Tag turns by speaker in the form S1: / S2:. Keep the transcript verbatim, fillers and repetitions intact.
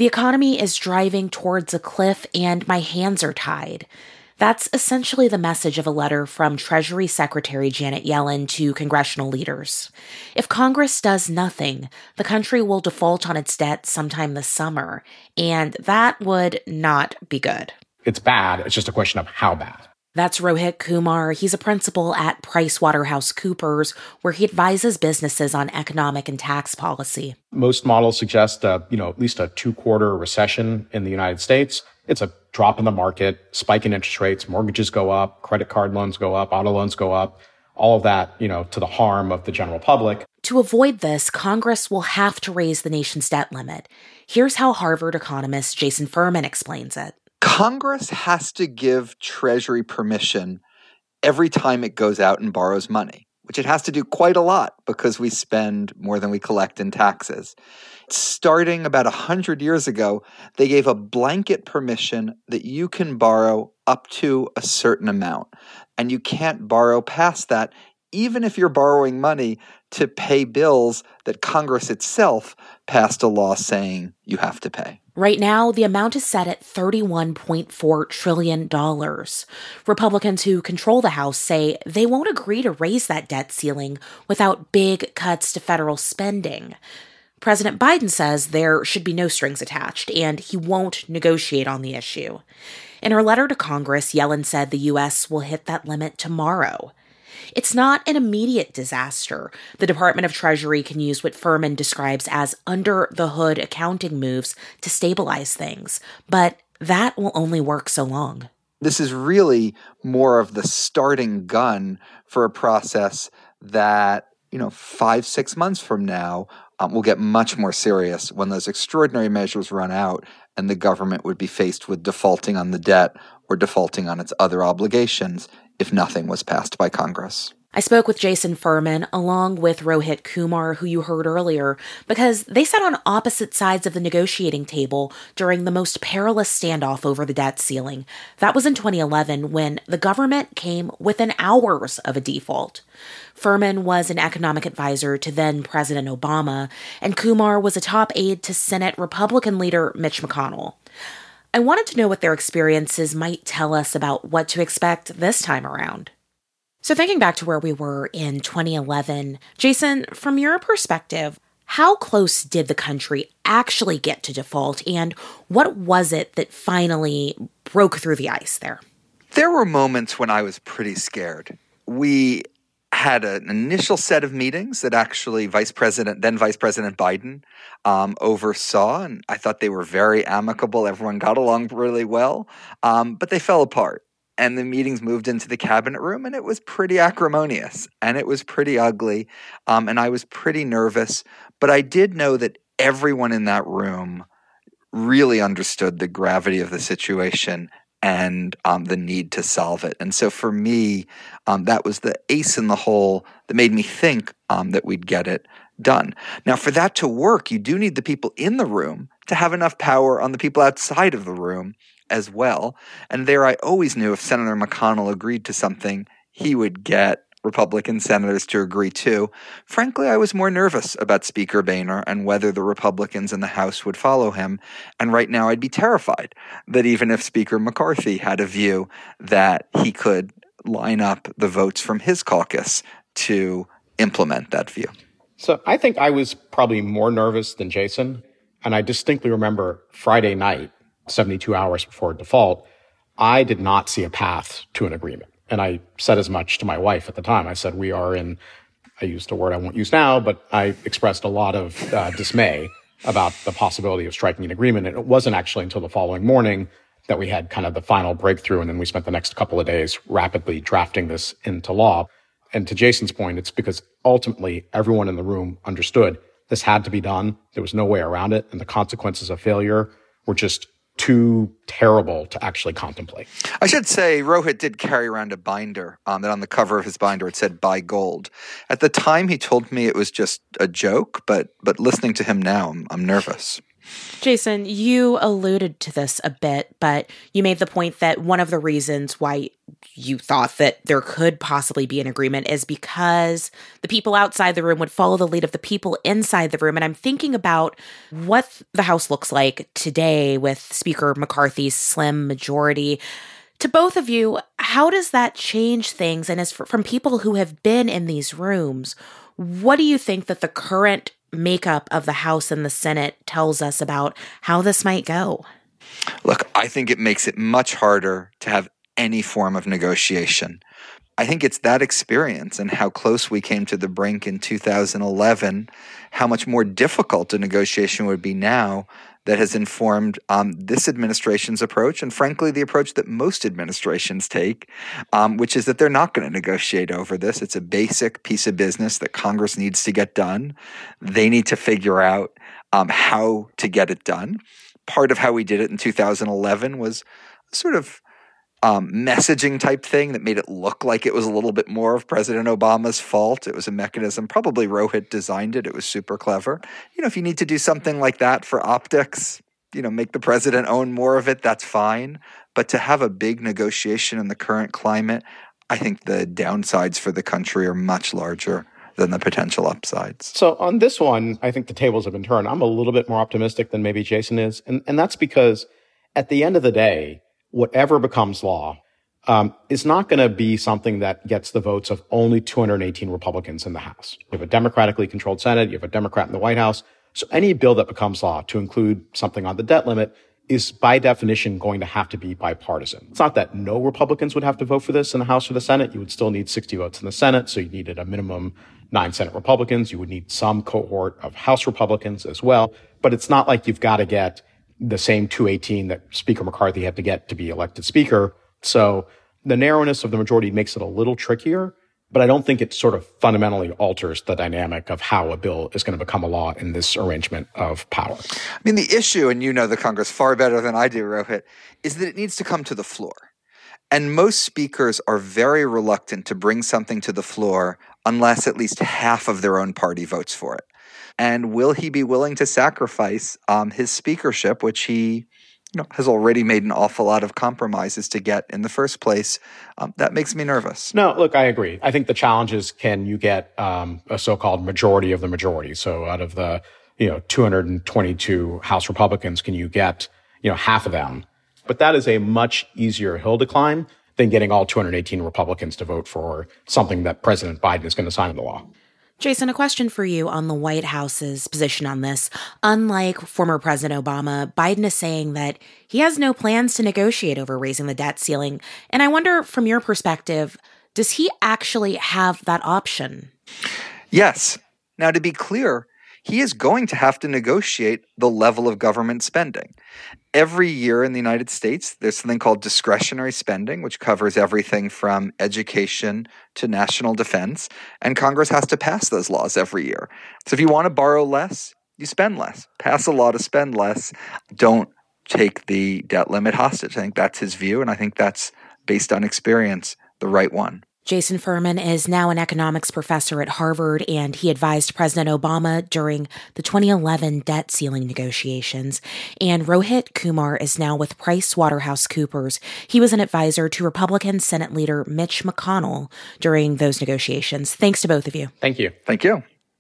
S1: The economy is driving towards a cliff and my hands are tied. That's essentially the message of a letter from Treasury Secretary Janet Yellen to congressional leaders. If Congress does nothing, the country will default on its debt sometime this summer, and that would not be good.
S2: It's bad. It's just a question of how bad.
S1: That's Rohit Kumar. He's a principal at PricewaterhouseCoopers, where he advises businesses on economic and tax policy.
S2: Most models suggest, uh, you know, at least a two-quarter recession in the United States. It's a drop in the market, spike in interest rates, mortgages go up, credit card loans go up, auto loans go up, all of that, you know, to the harm of the general public.
S1: To avoid this, Congress will have to raise the nation's debt limit. Here's how Harvard economist Jason Furman explains it.
S3: Congress has to give Treasury permission every time it goes out and borrows money, which it has to do quite a lot because we spend more than we collect in taxes. Starting about one hundred years ago, they gave a blanket permission that you can borrow up to a certain amount, and you can't borrow past that, even if you're borrowing money to pay bills that Congress itself passed a law saying you have to pay.
S1: Right now, the amount is set at thirty-one point four trillion dollars. Republicans who control the House say they won't agree to raise that debt ceiling without big cuts to federal spending. President Biden says there should be no strings attached, and he won't negotiate on the issue. In her letter to Congress, Yellen said the U S will hit that limit tomorrow. It's not an immediate disaster. The Department of Treasury can use what Furman describes as under-the-hood accounting moves to stabilize things, but that will only work so long.
S3: This is really more of the starting gun for a process that, you know, five, six months from now um, will get much more serious when those extraordinary measures run out and the government would be faced with defaulting on the debt or defaulting on its other obligations if nothing was passed by Congress.
S1: I spoke with Jason Furman along with Rohit Kumar, who you heard earlier, because they sat on opposite sides of the negotiating table during the most perilous standoff over the debt ceiling. That was in twenty eleven when the government came within hours of a default. Furman was an economic advisor to then President Obama, and Kumar was a top aide to Senate Republican leader Mitch McConnell. I wanted to know what their experiences might tell us about what to expect this time around. So thinking back to where we were in twenty eleven, Jason, from your perspective, how close did the country actually get to default, and what was it that finally broke through the ice there?
S3: There were moments when I was pretty scared. We had an initial set of meetings that actually Vice President, then Vice President Biden um, oversaw, and I thought they were very amicable. Everyone got along really well, um, but they fell apart. And the meetings moved into the cabinet room, and it was pretty acrimonious, and it was pretty ugly, um, and I was pretty nervous. But I did know that everyone in that room really understood the gravity of the situation and um, the need to solve it. And so for me, um, that was the ace in the hole that made me think um, that we'd get it done. Now, for that to work, you do need the people in the room to have enough power on the people outside of the room as well. And there I always knew if Senator McConnell agreed to something, he would get Republican senators to agree too. Frankly, I was more nervous about Speaker Boehner and whether the Republicans in the House would follow him. And right now I'd be terrified that even if Speaker McCarthy had a view that he could line up the votes from his caucus to implement that view.
S2: So I think I was probably more nervous than Jason. And I distinctly remember Friday night, seventy-two hours before default, I did not see a path to an agreement. And I said as much to my wife at the time. I said, we are in, I used a word I won't use now, but I expressed a lot of uh, dismay about the possibility of striking an agreement. And it wasn't actually until the following morning that we had kind of the final breakthrough. And then we spent the next couple of days rapidly drafting this into law. And to Jason's point, it's because ultimately everyone in the room understood this had to be done. There was no way around it. And the consequences of failure were just too terrible to actually contemplate.
S3: I should say Rohit did carry around a binder um, that on the cover of his binder it said buy gold. At the time he told me it was just a joke, but but listening to him now, I'm, I'm nervous.
S1: Jason, you alluded to this a bit, but you made the point that one of the reasons why you thought that there could possibly be an agreement is because the people outside the room would follow the lead of the people inside the room. And I'm thinking about what the House looks like today with Speaker McCarthy's slim majority. To both of you, how does that change things? And as for, from people who have been in these rooms, what do you think that the current makeup of the House and the Senate tells us about how this might go?
S3: Look, I think it makes it much harder to have any form of negotiation. I think it's that experience and how close we came to the brink in two thousand eleven, how much more difficult a negotiation would be now, that has informed um, this administration's approach, and frankly, the approach that most administrations take, um, which is that they're not going to negotiate over this. It's a basic piece of business that Congress needs to get done. They need to figure out um, how to get it done. Part of how we did it in two thousand eleven was sort of Um, messaging type thing that made it look like it was a little bit more of President Obama's fault. It was a mechanism. Probably Rohit designed it. It was super clever. You know, if you need to do something like that for optics, you know, make the president own more of it, that's fine. But to have a big negotiation in the current climate, I think the downsides for the country are much larger than the potential upsides.
S2: So on this one, I think the tables have been turned. I'm a little bit more optimistic than maybe Jason is. And, and that's because at the end of the day, whatever becomes law um, is not going to be something that gets the votes of only two hundred eighteen Republicans in the House. You have a democratically controlled Senate. You have a Democrat in the White House. So any bill that becomes law to include something on the debt limit is by definition going to have to be bipartisan. It's not that no Republicans would have to vote for this in the House or the Senate. You would still need sixty votes in the Senate. So you needed a minimum nine Senate Republicans. You would need some cohort of House Republicans as well. But it's not like you've got to get the same two eighteen that Speaker McCarthy had to get to be elected Speaker. So the narrowness of the majority makes it a little trickier, but I don't think it sort of fundamentally alters the dynamic of how a bill is going to become a law in this arrangement of power.
S3: I mean, the issue, and you know the Congress far better than I do, Rohit, is that it needs to come to the floor. And most speakers are very reluctant to bring something to the floor unless at least half of their own party votes for it. And will he be willing to sacrifice um, his speakership, which he you know, has already made an awful lot of compromises to get in the first place? Um, that makes me nervous.
S2: No, look, I agree. I think the challenge is, can you get um, a so-called majority of the majority? So out of the you know two hundred twenty-two House Republicans, can you get you know half of them? But that is a much easier hill to climb than getting all two hundred eighteen Republicans to vote for something that President Biden is going to sign into law.
S1: Jason, a question for you on the White House's position on this. Unlike former President Obama, Biden is saying that he has no plans to negotiate over raising the debt ceiling. And I wonder, from your perspective, does he actually have that option?
S3: Yes. Now, to be clear, he is going to have to negotiate the level of government spending. Every year in the United States, there's something called discretionary spending, which covers everything from education to national defense, and Congress has to pass those laws every year. So if you want to borrow less, you spend less. Pass a law to spend less. Don't take the debt limit hostage. I think that's his view, and I think that's, based on experience, the right one.
S1: Jason Furman is now an economics professor at Harvard, and he advised President Obama during the twenty eleven debt ceiling negotiations. And Rohit Kumar is now with PricewaterhouseCoopers. He was an advisor to Republican Senate leader Mitch McConnell during those negotiations. Thanks to both of you.
S2: Thank you.
S3: Thank you.